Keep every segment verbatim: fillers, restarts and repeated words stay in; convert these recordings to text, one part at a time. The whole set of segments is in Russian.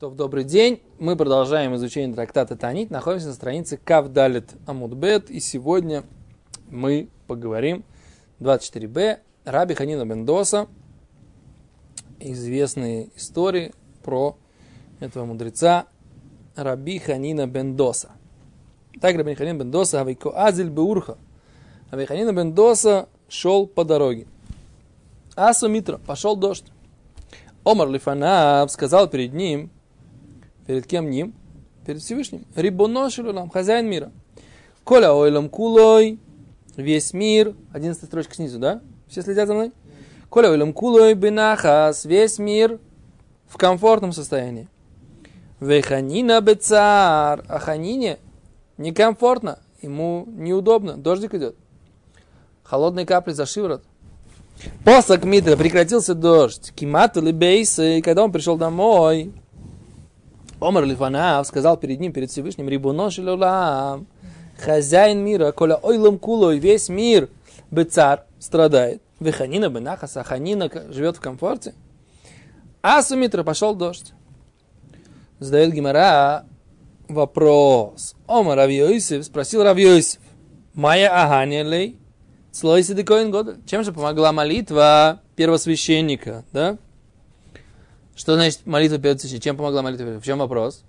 То, добрый день. Мы продолжаем изучение трактата Таанит. Находимся на странице Кав Далет Амуд Бет. И сегодня мы поговорим двадцать четыре бэ Раби Ханина бен Доса. Известные истории про этого мудреца Раби Ханина бен Доса. Так Раби Ханина бен Доса Авико Азиль Беурха. Раби Ханина бен Доса шел по дороге. Асу Митра, пошел дождь. Омар Лифанав сказал перед ним, перед кем ним? Перед Всевышним. Рибоно шелулам, хозяин мира. Коля ойлам кулой, весь мир. Одиннадцатая строчка снизу, да? Все следят за мной? Коля ойлам кулой бенахас, весь мир в комфортном состоянии. Веханина бецар, а Ханине некомфортно, ему неудобно, дождик идет. Холодные капли за шиворот. После Митра прекратился дождь. Кимат или бейсы, и когда он пришел домой, Омар Лифанав сказал перед ним, перед Всевышним, Рибуно шелулам, хозяин мира, коля ойлам кулой, весь мир, бецар, страдает. Веханина бенахас, а Ханина живет в комфорте. Асу Митра, пошел дождь. Задает Гемара вопрос. Омар Рав Йосеф спросил Рав Йосеф, Майя аганя лей? Чем же помогла молитва первосвященника, да? Что значит молитва первосвященника? Чем помогла молитва первосвященника? В чем вопрос?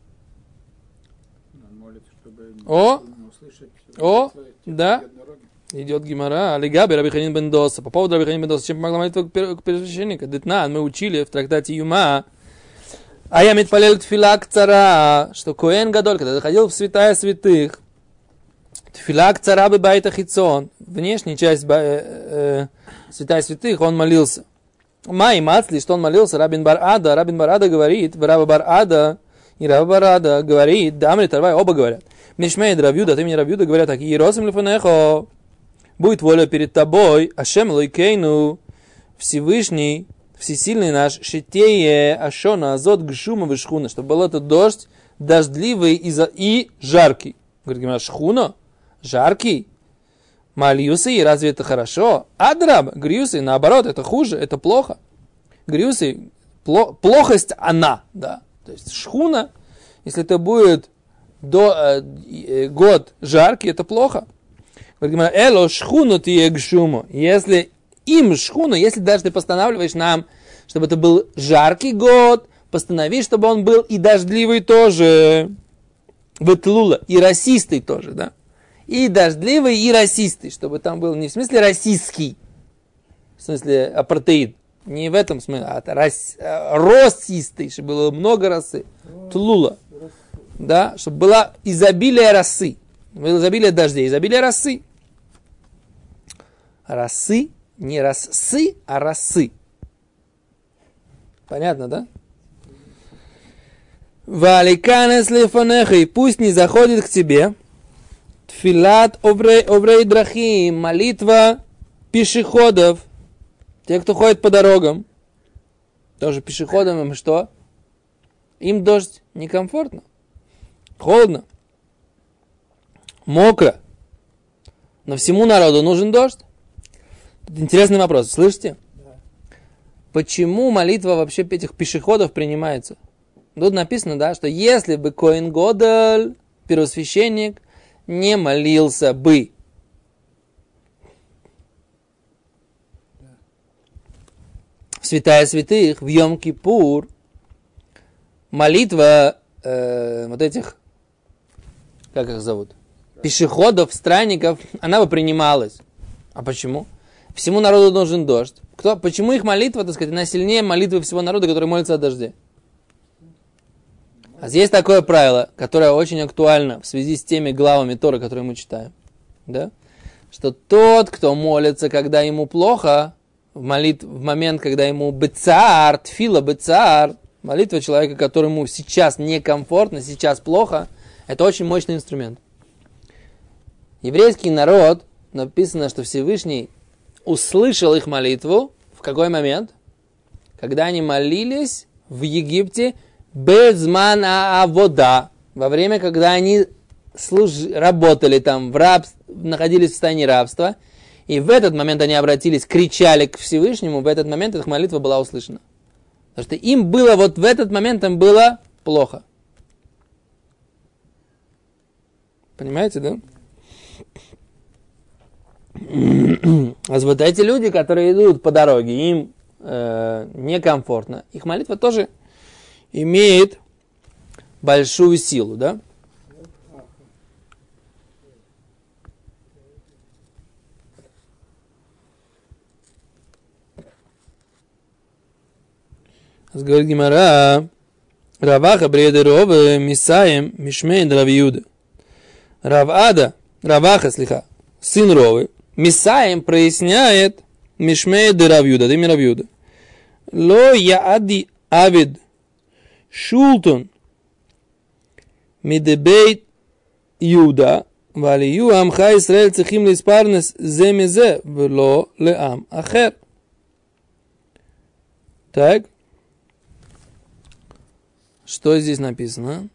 О, о, да, идет Гемара, алигаби Раби Ханина бен Доса. По поводу Раби Ханина бен Доса, чем помогла молитва первосвященника? Детнан, мы учили в трактате Юма, а я митпалел тфила кцара, что Коэн Гадоль, когда заходил в святая святых, тфила кцара бебайта хицон, внешняя часть э, э, святая святых, он молился. Май мацли, что он молился, Рабин бар Ада, Рабин бар Ада говорит, Раба бар Ада и Раба бар Ада говорит, Дамри Тарвай, оба говорят. Мишмейд Равьюда, ты мне Равьюда говорят так, Еросим лифанехо, будет воля перед тобой, Ашем лойкейну, Всевышний, всесильный наш, Шитее, Ашона, Азот, Гшума, Вишхуна, чтобы был этот дождь дождливый и, за... и жаркий. Говорит, Гимара, Шхуна? Жаркий? Мальюсы, разве это хорошо? Адраб, грюсы, наоборот, это хуже, это плохо. Грюсы, пло, плохость она, да. То есть шхуна, если это будет до, э, э, год жаркий, это плохо. Эло шхуну ты гшуму. Если им шхуну, если даже ты постанавливаешь нам, чтобы это был жаркий год, постанови, чтобы он был и дождливый тоже. Ветлула, и расистый тоже, да. И дождливый, и расистый, чтобы там был не в смысле российский, в смысле апартеид, не в этом смысле, а рас, росистый, чтобы было много росы, тлула, да, чтобы было изобилие росы, было изобилие дождей, изобилие росы. Росы, не росы, а росы. Понятно, да? Валиканес лефанеха, и пусть не заходит к тебе. Тфилат оврей драхим, молитва пешеходов, те, кто ходит по дорогам, тоже пешеходам им что? Им дождь некомфортно, холодно, мокро, но всему народу нужен дождь. Интересный вопрос, слышите? Да. Почему молитва вообще этих пешеходов принимается? Тут написано, да, что если бы Коэн Гадоль, первосвященник, не молился бы. В святая святых, в Йом-Кипур, молитва э, вот этих, как их зовут, пешеходов, странников, она бы принималась. А почему? Всему народу нужен дождь. Кто, почему их молитва, так сказать, она сильнее молитвы всего народа, который молится о дожде? А есть такое правило, которое очень актуально в связи с теми главами Торы, которые мы читаем, да? Что тот, кто молится, когда ему плохо, в, молит... в момент, когда ему бецар, тфила бецар, молитва человека, которому сейчас некомфортно, сейчас плохо, это очень мощный инструмент. Еврейский народ, написано, что Всевышний услышал их молитву в какой момент? Когда они молились в Египте, безман авода, во время, когда они служ... работали там, в раб... находились в состоянии рабства, и в этот момент они обратились, кричали к Всевышнему, в этот момент их молитва была услышана. Потому что им было, вот в этот момент им было плохо. Понимаете, да? А вот эти люди, которые идут по дороге, им э, некомфортно, их молитва тоже имеет большую силу, да? Говорит Гимара, Раваха бредерова мисаем мишмейн Равиуда. Равада, Раваха, слиха, сын Ровы, мисаем проясняет мишмейн Равиуда, имя Равиуда. Ло яади авид шултун мидебейт Юда, валию амха Исраэль цехим лиспарнес земезе, вло леам ахер. Так. Что здесь написано?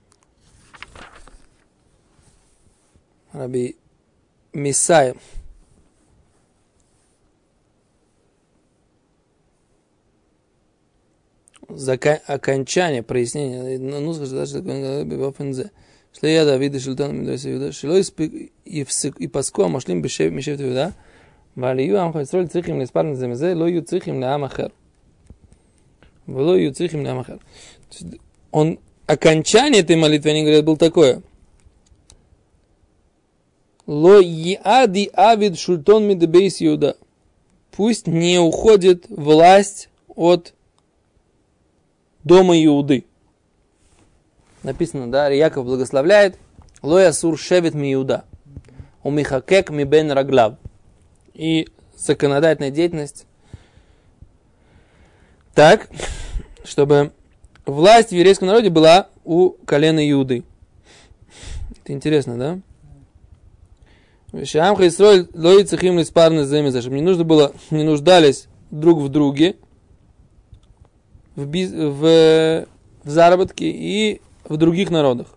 Раби Мисаев. Зака- окончание, прояснение. Ну, скажи, что Шли я Давида Шилтан Медойса Юда. Шило и паску амашлим мишев Юда. Валию амха Исраэль цихим лиспарнес земезе, ло ю цихим леам ахер. Вло ю цихим леам ахер. Он, окончание этой молитвы, они говорят, было такое. Ло яади авид шультон мидебейс Юда. Пусть не уходит власть от дома Иуды. Написано, да, Яков благословляет. Ло ясур шевет ми Иуда. У михакек ми бен раглав. И законодательная деятельность так, чтобы власть в еврейском народе была у колена Иуды. Это интересно, да? Чтобы не нужно было, не нуждались друг в друге в, биз, в, в заработке и в других народах.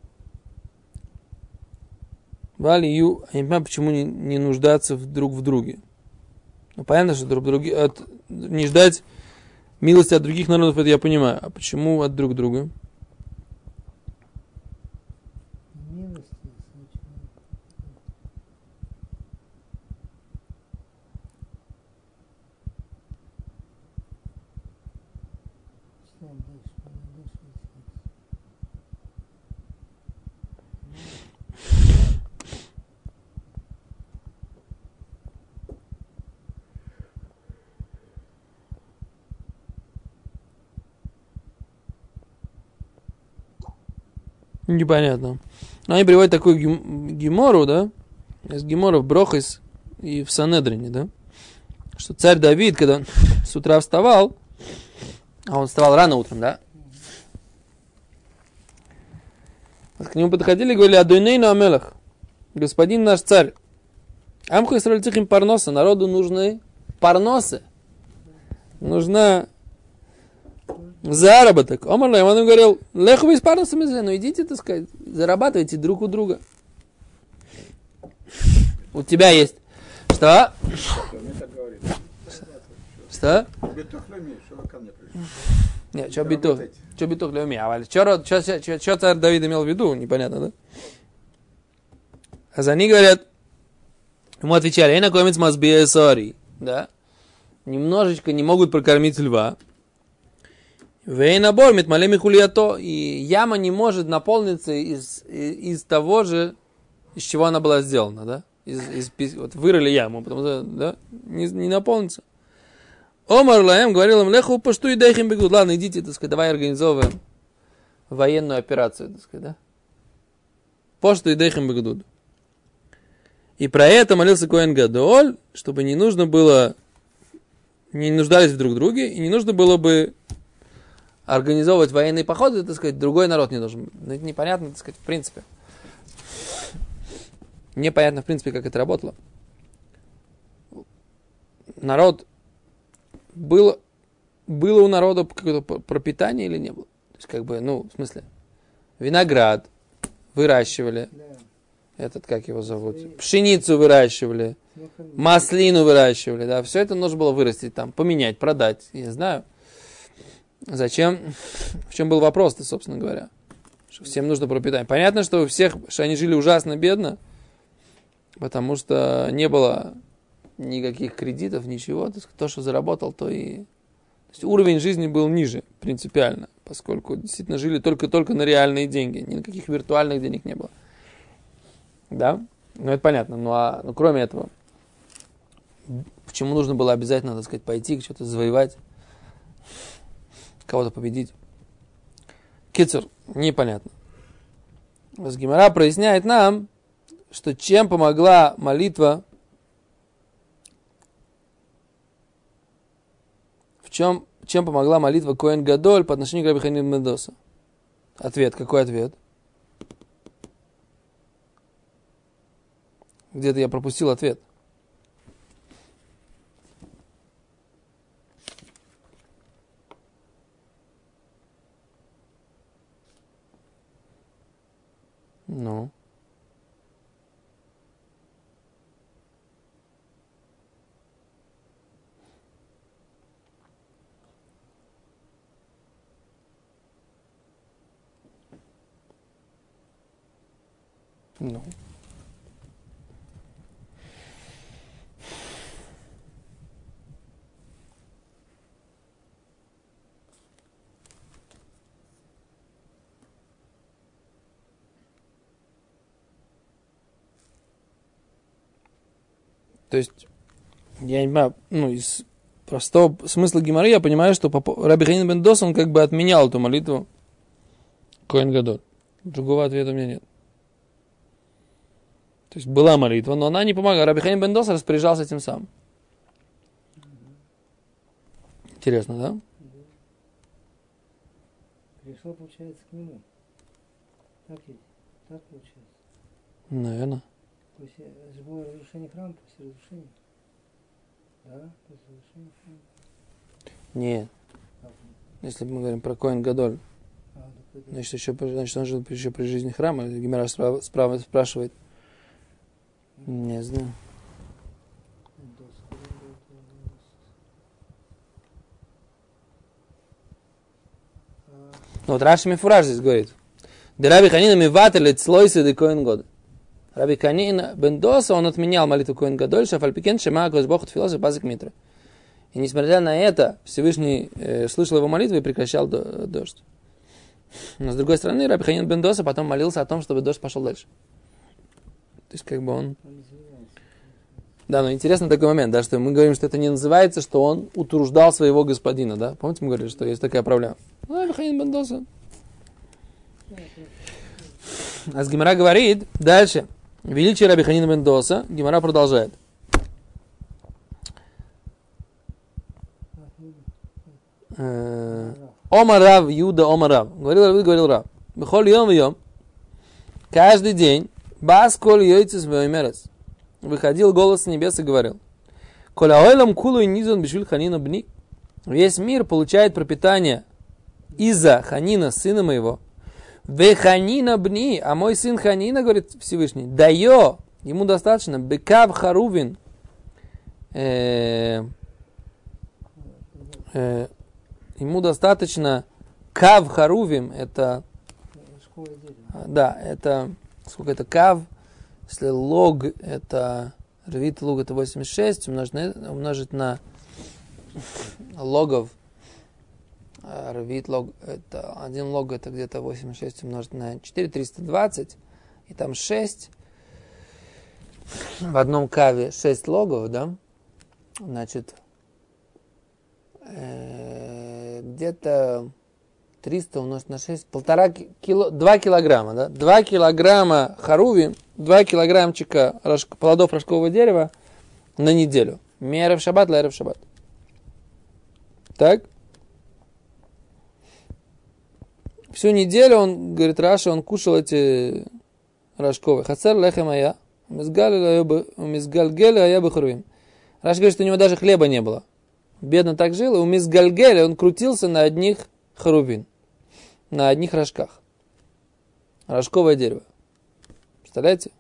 Валию, я не понимаю, почему не, не нуждаться в, друг в друге. Ну, понятно, что друг друге, от, не ждать милости от других народов, это я понимаю. А почему от друг друга? Непонятно. Но они приводят такую гемору, да? Из гемора в Брохис и в Санедрине, да? Что царь Давид, когда он с утра вставал, а он вставал рано утром, да? К нему подходили и говорили: Адойнейну Амелах, господин наш царь. Амху Исраэль цихим парноса, народу нужны парносы. Нужна заработок. Омар Лайм, он говорил: леху вы с парносами, ну идите, так сказать, зарабатывайте друг у друга. У тебя есть. Что? Что? Нет, что битух? Что битух для меня? Что царь Давид имел в виду? Непонятно, да? А за них говорят, ему отвечали: эй, накомец мазбия сори. Да? Немножечко не могут прокормить льва. Вей набор метмалеми хулиято. И яма не может наполниться из, из, из того же, из чего она была сделана, да? Из, из, вот вырыли яму, потому что, да, не, не наполнится. Омар Лаэм говорил им: леху пошту и дайхим бегут. Ладно, идите, так сказать, давай организовываем военную операцию, так сказать, да? Пошту и дайхим бегут. И про это молился Коэн Гадоль, чтобы не нужно было, не нуждались в друг друге, и не нужно было бы организовывать военные походы, так сказать, другой народ не должен. Ну, это непонятно, так сказать, в принципе. Непонятно, в принципе, как это работало. Народ, было, было у народа какое-то пропитание или не было? То есть, как бы, ну, в смысле, виноград выращивали, этот, как его зовут, пшеницу выращивали, маслину выращивали, да, все это нужно было вырастить там, поменять, продать, я знаю. Зачем? В чем был вопрос-то, собственно говоря? Что всем нужно пропитание. Понятно, что у всех, что они жили ужасно бедно, потому что не было никаких кредитов, ничего. То, что заработал, то и... То есть уровень жизни был ниже принципиально, поскольку действительно жили только-только на реальные деньги. Никаких виртуальных денег не было. Да? Ну, это понятно. Ну, а ну, кроме этого, почему нужно было обязательно, так сказать, пойти, что-то завоевать, кого-то победить? Кицур, непонятно. Гемара проясняет нам, что чем помогла молитва, в чем, чем помогла молитва Коэн Гадоль по отношению к Раби Ханина бен Доса? Ответ. Какой ответ? Где-то я пропустил ответ. Ну. Ну. То есть, я не понимаю, ну, из простого смысла гемары я понимаю, что Раби Ханина бен Доса, он как бы отменял эту молитву Коэн Гадоль. Другого ответа у меня нет. То есть, была молитва, но она не помогала. Раби Ханина бен Доса распоряжался этим сам. Интересно, да? Пришел, получается, к нему. Так ведь? Так получается. Наверное. То есть это было разрушение храма после разрушения? Да? После разрушения храма? Нет. Если мы говорим про Коэн Гадоль, А, да, да. значит, еще, значит, он жил еще при жизни храма. Гемара справа, справа спрашивает. Не знаю. Ну вот Раши Мифураж здесь говорит. Де Раби Ханина миватель цлойсы де Коэн Гадоль. Раби Ханина бен Доса, он отменял молитву Коэн Гадоль, шафальпикен шема госбохот философ базик митра. И несмотря на это, Всевышний э, слышал его молитву и прекращал до, дождь. Но с другой стороны, Раби Ханина бен Доса потом молился о том, чтобы дождь пошел дальше. То есть как бы он... Да, но интересно такой момент, да, что мы говорим, что это не называется, что он утруждал своего господина, да? Помните, мы говорили, что есть такая проблема? Раби Ханина бен Доса. А с Гемара говорит дальше. Величие Раби Ханина бен Доса. Гемара продолжает. Ома Рав Юда, Ома Рав. Говорил Рав, говорил Рав. Бехоль йом йом. Каждый день. Бас коль йойцис веймерес. Выходил голос с небес и говорил. Коля ойлам кулу и низон бешвиль Ханина бни. Весь мир получает пропитание из-за Ханина, сына моего. Ве Ханина бни. А мой сын Ханина, говорит Всевышний, дайо. Ему достаточно. Бекав харувин. Э, э, ему достаточно кав харувим. Это... Да, это... Сколько это кав? Если лог это... Рвит лог это восемьдесят шесть. Умножить на, умножить на логов. Рвит лог это... Один лог это где-то восемьдесят шесть умножить на четыре. триста двадцать. И там шесть. В одном каве шесть логов, да? Значит... Э, где-то... триста умножить на шесть, полтора кило, два килограмма, да? два килограмма харуви, два килограммчика рожк, плодов рожкового дерева на неделю. Мерев шаббат, лерев шаббат. Так? Всю неделю он, говорит Раша, он кушал эти рожковые. Хацер лехем ая, умизгальгеля ая бахрувим. Раша говорит, что у него даже хлеба не было. Бедно так жил, и у мизгальгеля он крутился на одних харувин. На одних рожках. Рожковое дерево. Представляете?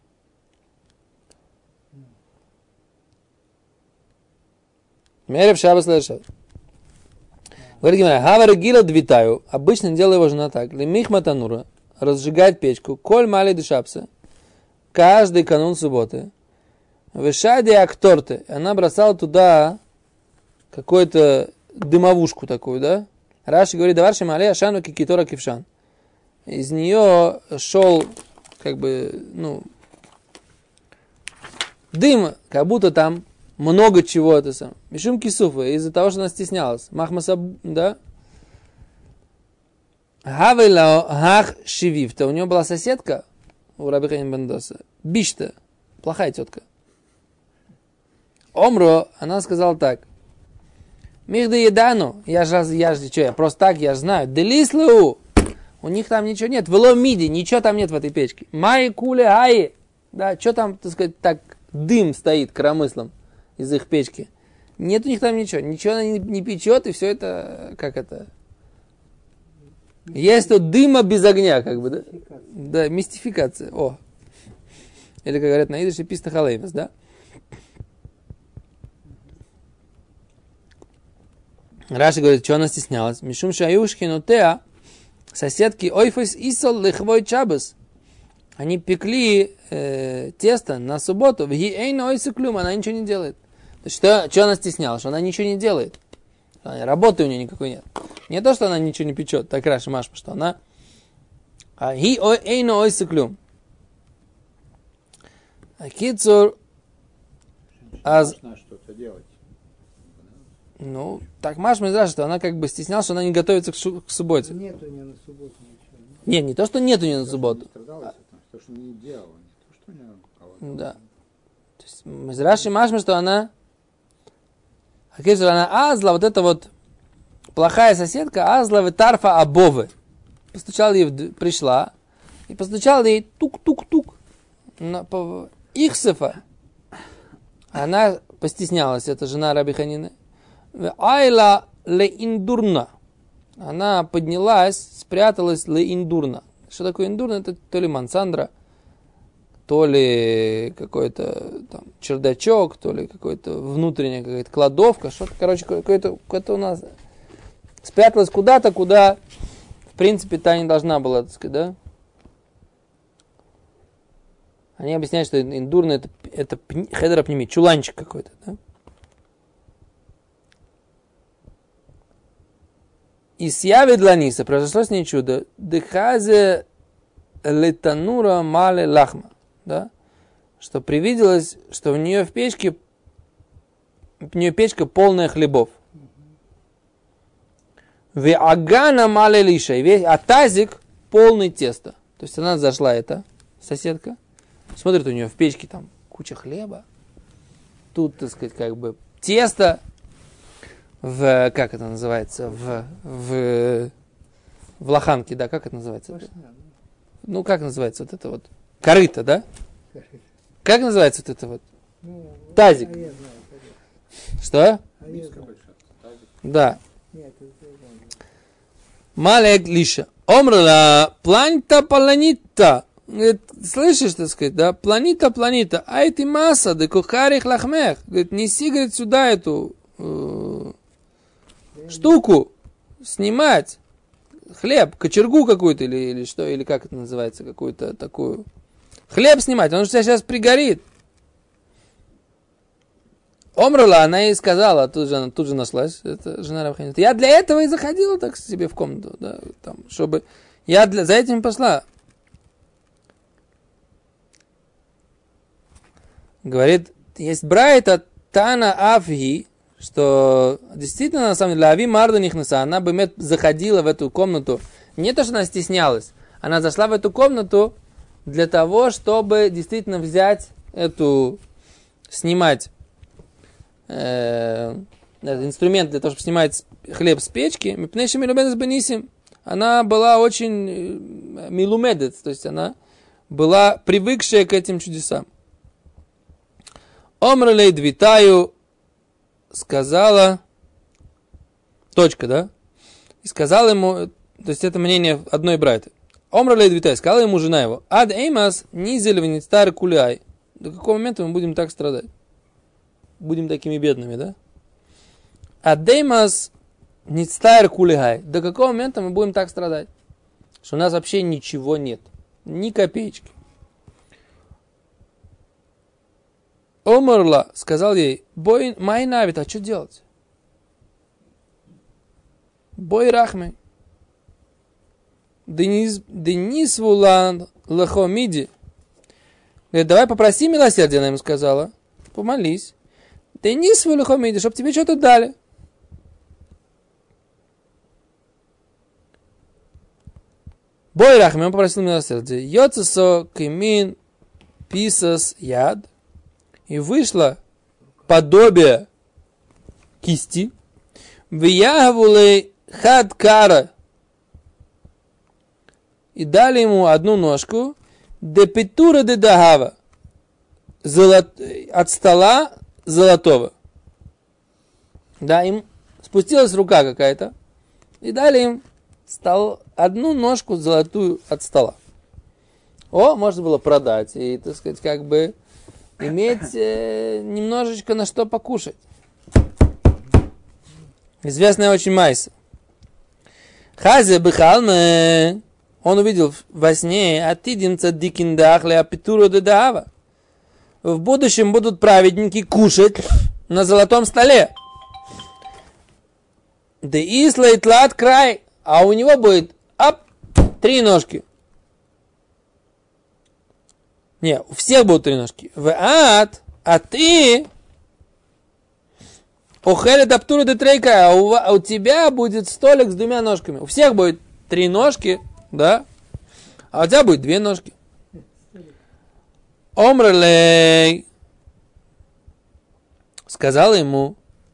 Мерев шаббат лешаббат. Говорит Гимара, хавара гила двитаю. Обычно делала его жена так. Лемих матанура. Разжигает печку. Коль мали дешапса. Каждый канун субботы. Вышади акторты. Она бросала туда какую-то дымовушку такую, да? Раши говорит, даварши мале ашану кикитора кившан. Из нее шел, как бы, ну, дым, как будто там много чего-то сам. Мишум кисуфа, из-за того, что она стеснялась. Махмасаб, да? Хавайла хах шививта. У нее была соседка, у Раби Ханина бен Доса. Бишта, плохая тетка. Омро, она сказала так. Михда едану, я же, я же, что, я просто так, я же знаю. Делислу, у них там ничего нет. Вело миди, ничего там нет в этой печке. Майи куле аи, да, что там, так сказать, так дым стоит коромыслом из их печки. Нет у них там ничего, ничего она не, не печет, и все это, как это... Есть тут дыма без огня, как бы, да? Да, мистификация, о. Или, как говорят на идыше, писта халейвес, да? Раши говорит, что она стеснялась. Мишум шаюшки нутеа, соседки ойфес исол лихвой чабас. Они пекли э, тесто на субботу. В гиэйн ойсы клюм, она ничего не делает. Что, что она стеснялась? Что она ничего не делает. Работы у нее никакой нет. Не то, что она ничего не печет, так Раши машма, что она гиэйн ойсы клюм. Кицур аз... что-то делать. Ну, так Маш Мизраш, что она как бы стеснялась, что она не готовится к, шу- к субботе. Нет у нее на субботу ничего. Нет, не то, что нет у нее на субботу. А... То, что не делала, не то, что у нее голодала. Да. То есть Мизраш и Машма, что она... Она Азла, вот эта вот плохая соседка, Азла витарфа абовы. Постучала ей, в... пришла, и постучала ей тук-тук-тук. На... Ихсефа. Она постеснялась, это жена Раби Ханины. Айла леиндурна. Она поднялась, спряталась леиндурна. Что такое индурна? Это то ли мансандра, то ли какой-то там чердачок, то ли какой-то внутренняя какая-то кладовка, что-то, короче, какое-то, какое-то у нас спряталась куда-то, куда, в принципе, та не должна была, так сказать, да? Они объясняют, что индурна это, это хедра пними, чуланчик какой-то, да? И с яви дланиса произошло с ней чудо. Дехазе летанура мале лахма. Да? Что привиделось, что в нее в печке, в нее печка полная хлебов. Ве агана мале лиша. А тазик полный теста. То есть она зашла, эта соседка. Смотрит, у нее в печке там куча хлеба. Тут, так сказать, как бы тесто. В, как это называется, в, в, в лоханке, да, как это называется? Пошня, да. Ну, как называется вот это вот? Корыто, да? Корыто. Как называется вот это вот? Ну, тазик. А я знаю, что? А Миска большая. Да. Малек лиша. Омрала планита паланита. Говорит, слышишь, так сказать, да? Планита, планита. Ай ты масса, да кухарих лахмех. Говорит, неси, говорит, сюда эту... Э- штуку снимать, хлеб, кочергу какую-то или, или что, или как это называется, какую-то такую. Хлеб снимать, он же тебя сейчас пригорит. Омрала, она ей сказала, тут же она тут же нашлась, это жена Раби Ханины. Я для этого и заходила так себе в комнату, да, там, чтобы я для, за этим пошла. Говорит, есть брайта Тана Афги, что действительно, на самом деле, Ави Марду Нихнеса, она бы заходила в эту комнату, не то, что она стеснялась, она зашла в эту комнату для того, чтобы действительно взять эту, снимать э, этот инструмент для того, чтобы снимать хлеб с печки. Она была очень милумедец, то есть она была привыкшая к этим чудесам. Омралей двитаю сказала, точка, да? И сказала ему, то есть это мнение одной брайты. Омра лейдвитай, сказала ему жена его, ад эймас низель венецтар куляй. До какого момента мы будем так страдать? Будем такими бедными, да? Ад эймас Не стайр кулигай. До какого момента мы будем так страдать? Что у нас вообще ничего нет. Ни копеечки. Омарла сказал ей, бой майнавит, а что делать? Бой рахмей. Денис вулан лахомиди. Говорит, давай попроси милосердия, она ему сказала. Помолись. Денис вулан лахомиди, чтобы тебе что-то дали. Бой рахмей, он попросил милосердия. Йоцесо кимин писас яд. И вышло подобие кисти. Виягвулей хадкара. И дали ему одну ножку. Депитура де дагава. Золот... От стола золотого. Да, им спустилась рука какая-то. И дали им стол... одну ножку золотую от стола. О, можно было продать. И, так сказать, как бы иметь э, немножечко на что покушать. Известная очень майса. Хазе бихалме. Он увидел во сне атидим цаддикиндах ле апитуру де даава. В будущем будут праведники кушать на золотом столе. Де ислайтлат край. А у него будет ап, три ножки. Не, у всех будут три ножки. В ад, а ты охелет аптуру де трейка, а у, а у тебя будет столик с двумя ножками. У всех будет три ножки, да? А у тебя будет две ножки. Омрлей сказал ему,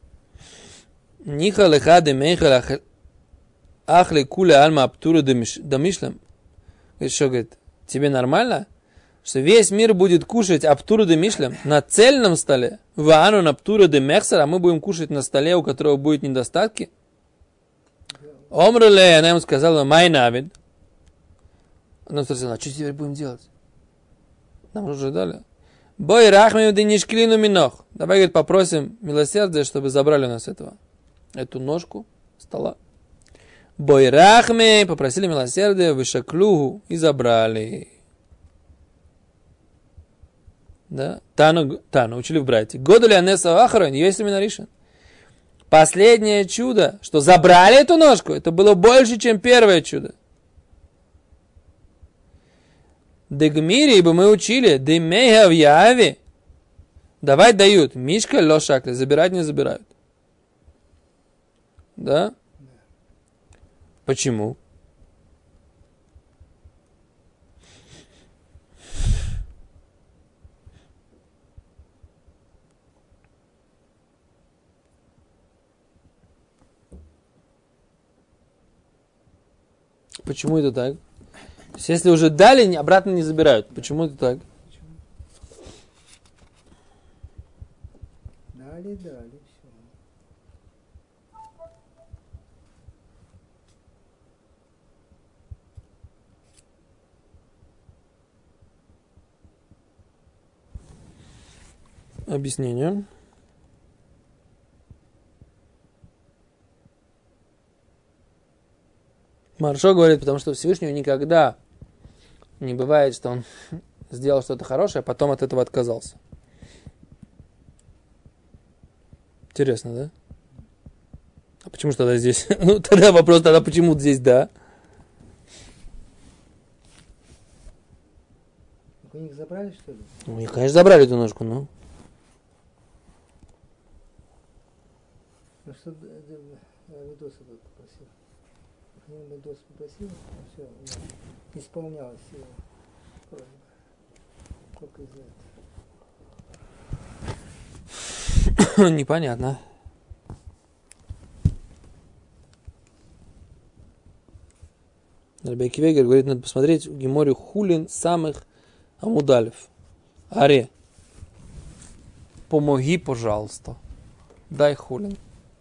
Ниха леха де мейха ахли куля альма аптуру де мишлем. Что говорит, тебе нормально? Что весь мир будет кушать аптуру де мишлем на цельном столе, ваану на аптуру де мехсер, а мы будем кушать на столе, у которого будет недостатки. Омрлей, она ему сказала, май навид. Она спросила, а что теперь будем делать? Нам уже дали. Бой рахмим денишкилину минох. Давай, говорит, попросим милосердия, чтобы забрали у нас этого. Эту ножку стола. Бой рахми, попросили милосердия, вышаклюгу и забрали. Да? Тану, тану, учили в братья. Году ли анеса ахарон, есть ли минаришен? Последнее чудо, что забрали эту ножку, это было больше, чем первое чудо. Дегмири, ибо мы учили, демейха в яве. Давай дают. Мишка лошакли, забирать не забирают. Да? Почему? Почему это так? То есть, если уже дали, обратно не забирают. Почему это так? Почему? Дали, дали, все. Объяснение. Маршо говорит, потому что Всевышнего никогда не бывает, что он сделал что-то хорошее, а потом от этого отказался. Интересно, да? А почему же тогда здесь? Ну, тогда вопрос, тогда почему здесь да? У них забрали, что ли? Ну, их, конечно, забрали эту ножку, ну. Ну, что Видоса попросил. Видос попросил, все, исполнялось его просьба. Только из-за этого. Непонятно. Рабби Акива говорит, надо посмотреть в Геморе Хулин самых Амудалев. Аре, помоги, пожалуйста. Дай Хулин.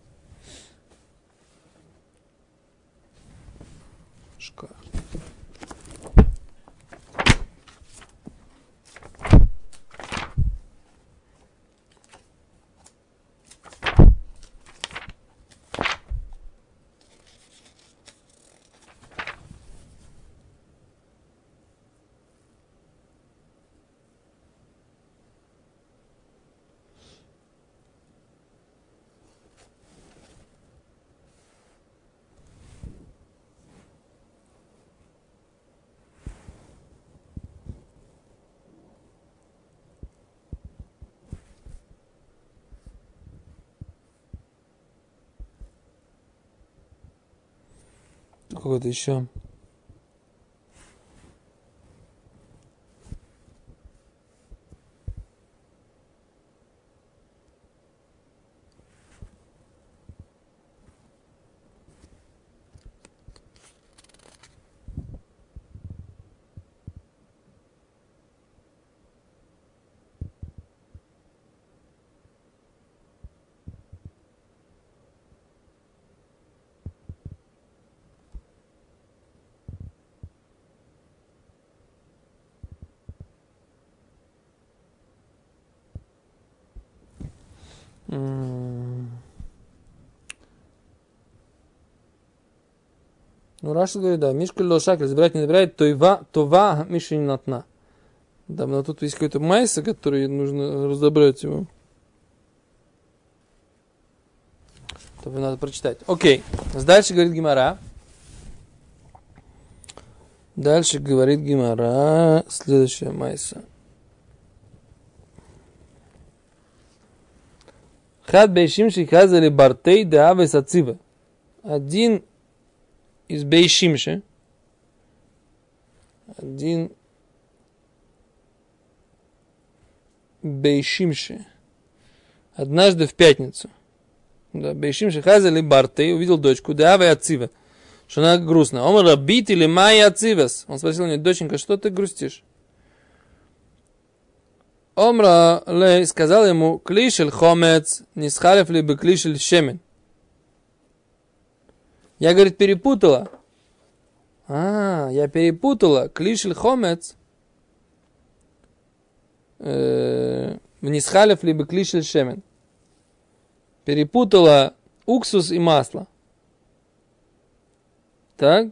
Шкаф. какой-то еще. Ну, Раша говорит, да, Мишка Лошакель, забирать не забирает, това, това Миша не натна. Да, но тут есть какой-то майса, который нужно разобрать его. То надо прочитать. Окей. Дальше говорит Гемара. Дальше говорит Гемара. Следующая майса. Хад бейшимши хазали бартей да авес ацива. Один из бейшимши. Один бейшимши. Однажды в пятницу. Да, бейшимши хазали бартей увидел дочку да аве ацива. Что она грустная. Он рабит или майя ацивас. Он спросил у нее, доченька, что ты грустишь? Омра лей сказал ему, клишель хомец, не схалев ли бы клишель шемен. Я, говорит, перепутала. А, я перепутала. Клишель хомец. Не схалев ли бы клишель шемен. Перепутала уксус и масло. Так?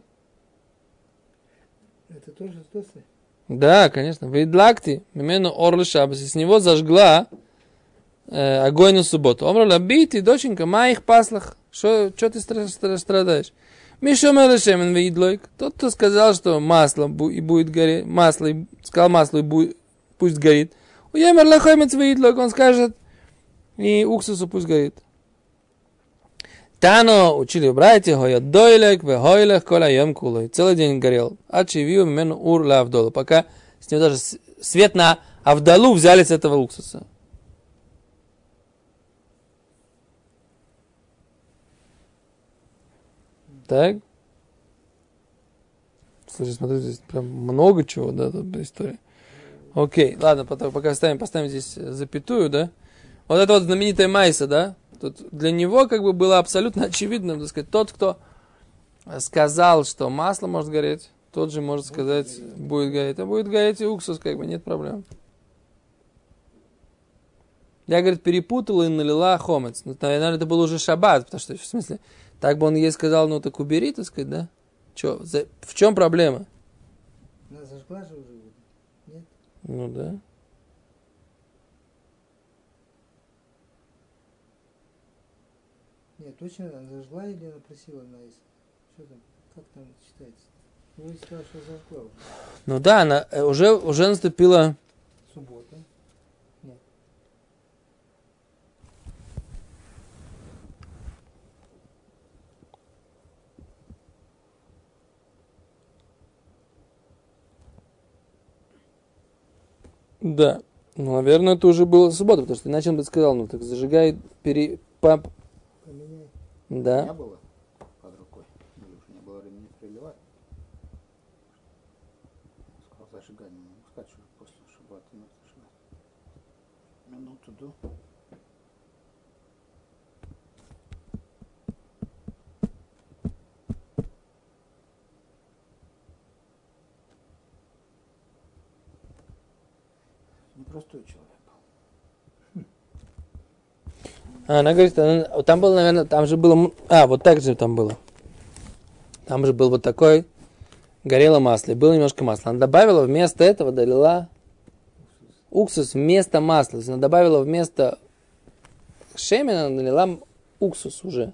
Это тоже с досой? Да, конечно. Вейдлакти, мимену орлы шабас. И с него зажгла э, огонь на субботу. Омрала, бити, доченька, моих паслах. Что ты страдаешь? Миша мэлэшемен вейдлойк. Тот, кто сказал, что масло и будет гореть, масло, и, сказал масло и будет, пусть горит. Уемер лахомец вейдлойк. Он скажет, и уксусу пусть горит. Тано учили братья, хоя дойлек, вехойлек, коля ем кулой. Целый день горел. Ачивию мену ур ла авдолу. Пока с него даже свет на Авдалу взяли с этого уксуса. Так. Слушай, смотри, здесь прям много чего, да, тут история. Окей, ладно, потом, пока ставим, поставим здесь запятую, да. Вот это вот знаменитая майса, да. Тут для него как бы было абсолютно очевидно, так сказать, тот, кто сказал, что масло может гореть, тот же может сказать, будет гореть. А будет гореть и уксус, как бы, нет проблем. Я, говорит, перепутала и налила хомец. Ну, наверное, это был уже шаббат, потому что, в смысле, так бы он ей сказал, ну, так убери, так сказать, да? Че, за, в чем проблема? Она зажгла же уже, нет? Ну, да. Нет, точно она зажгла или она просила на из... Что там? Как там считается? Ну, я сказал, что зажгла уже. Ну да, она уже, уже наступила... Суббота. Нет. Да. Ну, наверное, это уже было суббота, потому что иначе он бы сказал, ну, так зажигай, пере... Пап... Поменяй. Да. Не было под рукой. Или уже не было времени приливать. Сказал, зажигай, не могу сказать, что после шаббата надо зажигать. Минуту до. Непростой человек. А, она говорит, она, там было, наверное, там же было... А, вот так же там было. Там же был вот такой, горело масло, и было немножко масла. Она добавила вместо этого, долила уксус вместо масла. То есть она добавила вместо шемена, налила уксус уже.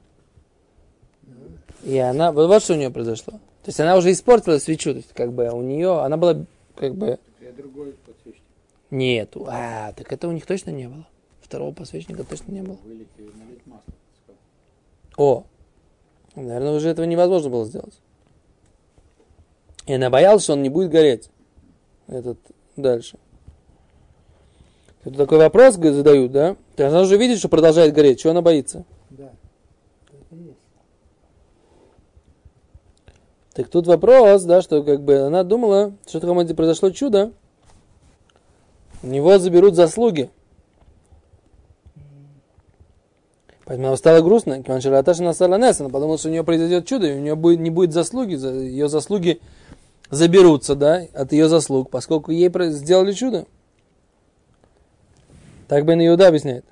И она... Вот, вот что у нее произошло. То есть она уже испортила свечу. То есть как бы у нее... Она была как бы... Я другой подсвечник. Нету. А, так это у них точно не было. Второго подсвечника точно не было. Вылить и налить масло. О, наверное, уже этого невозможно было сделать. И она боялась, что он не будет гореть. Этот дальше. Это такой вопрос задают, да? То есть она уже видит, что продолжает гореть. Чего она боится? Да. Это есть. Так тут вопрос, да, что как бы она думала, что в таком моменте произошло чудо. У него заберут заслуги. Поэтому она стала грустно. Она подумала, что у нее произойдет чудо, и у нее будет, не будет заслуги. Ее заслуги заберутся, да, от ее заслуг, поскольку ей сделали чудо. Так Бен Иуда объясняет.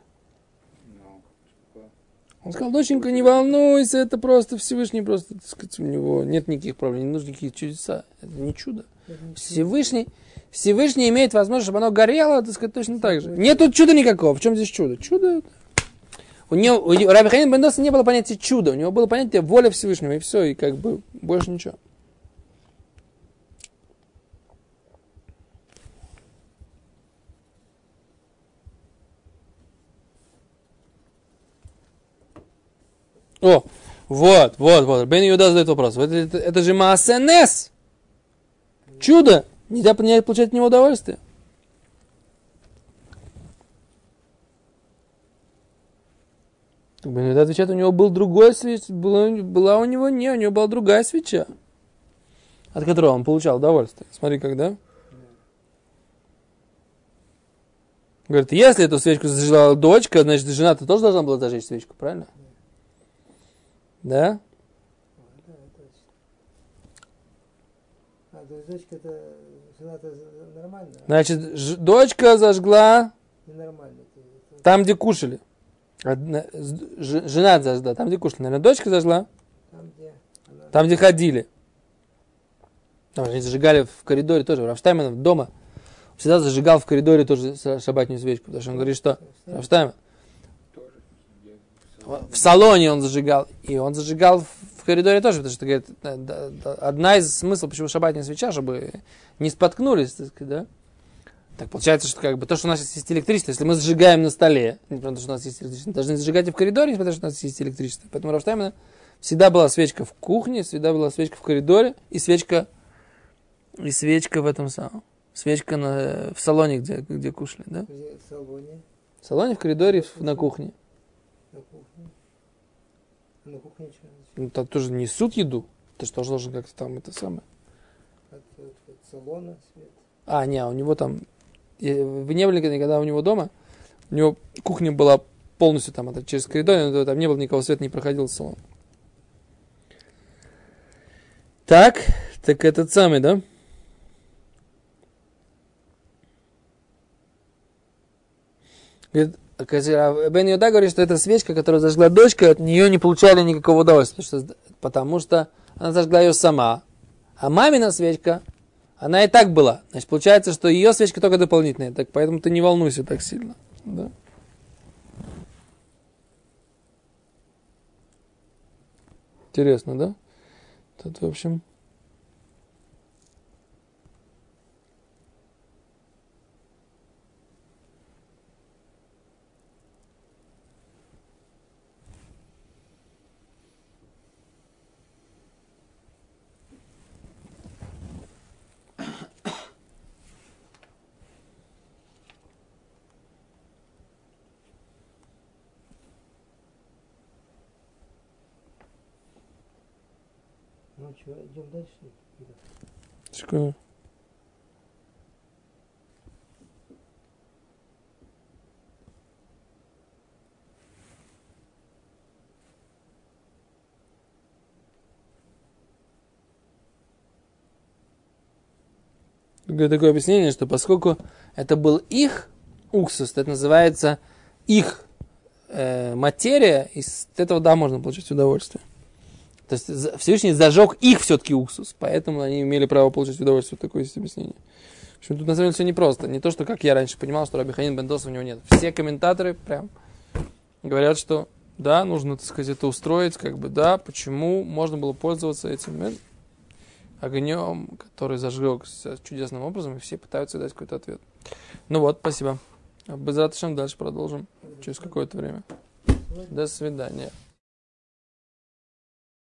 Он сказал: доченька, не волнуйся, это просто Всевышний, просто, так сказать, у него нет никаких проблем, не нужны никаких чудеса. Это не чудо. Всевышний, Всевышний имеет возможность, чтобы оно горело, так сказать, точно так же. Нет тут чуда никакого. В чем здесь чудо? Чудо. У него, у Раби Ханина бен Доса не было понятия чуда, у него было понятие воля Всевышнего, и все, и как бы больше ничего. О, вот, вот, вот. Бен Иуда задает вопрос. Это, это, это же Маасенес. Чудо. Нельзя получать от него удовольствие. Бен Иуда отвечает, у него был другой свеч, была, была у него, не, у него была другая свеча, от которой он получал удовольствие. Смотри, когда. Говорит, если эту свечку зажигала дочка, значит, жена-то тоже должна была зажечь свечку, правильно? Да? Да, точно. А, то есть дочка это, жена-то нормально? Значит, ж, дочка зажгла ненормально. Там, где кушали. Одна, ж, жена зажгла, там, где кушали. Наверное, дочка зажгла. Там, где, она... там, где ходили. Там, они зажигали в коридоре тоже. Рафштаймен дома всегда зажигал в коридоре тоже шаббатную свечку. Потому что он говорит, что Рафштаймен в салоне он зажигал, и он зажигал в коридоре тоже, потому что, говорит, одна из смыслов, почему шаббатная свеча, чтобы не споткнулись, так сказать, да? Так получается, что как бы то, что у нас есть электричество, если мы зажигаем на столе, не потому что у нас есть электричество, мы должны зажигать и в коридоре, несмотря на то, что у нас есть электричество. Поэтому Рафштаймена всегда была свечка в кухне, всегда была свечка в коридоре, и свечка, и свечка в этом самом, свечка на, в салоне, где, где кушали, да? Где в салоне? В салоне, в коридоре, в, на кухне. На кухне. А на кухне что? Ну, там тоже несут еду. Ты же тоже должен как-то там это самое. От, от, от салона свет. А, не, у него там... Вы не были никогда у него дома? У него кухня была полностью там, это через коридор, но там не было никого, свет не проходил в салон. Так, так этот самый, да? Говорит, Бен Иуда говорит, что эта свечка, которую зажгла дочка, от нее не получали никакого удовольствия, потому что, потому что она зажгла ее сама. А мамина свечка, она и так была. Значит, получается, что ее свечка только дополнительная, так поэтому ты не волнуйся так сильно. Да? Интересно, да? Тут, в общем... Ну что, идем дальше? Секунду. Такое объяснение, что поскольку это был их уксус, это называется их э, материя, из этого, да, можно получить удовольствие. То есть Всевышний зажег их все-таки уксус, поэтому они имели право получить удовольствие. Такое есть объяснение. В общем, тут на самом деле все непросто. Не то, что как я раньше понимал, что Раби Ханин бен Доса у него нет. Все комментаторы прям говорят, что да, нужно, так сказать, это устроить, как бы да, почему можно было пользоваться этим огнем, который зажегся чудесным образом, и все пытаются дать какой-то ответ. Ну вот, спасибо. Без раташем дальше продолжим через какое-то время. До свидания.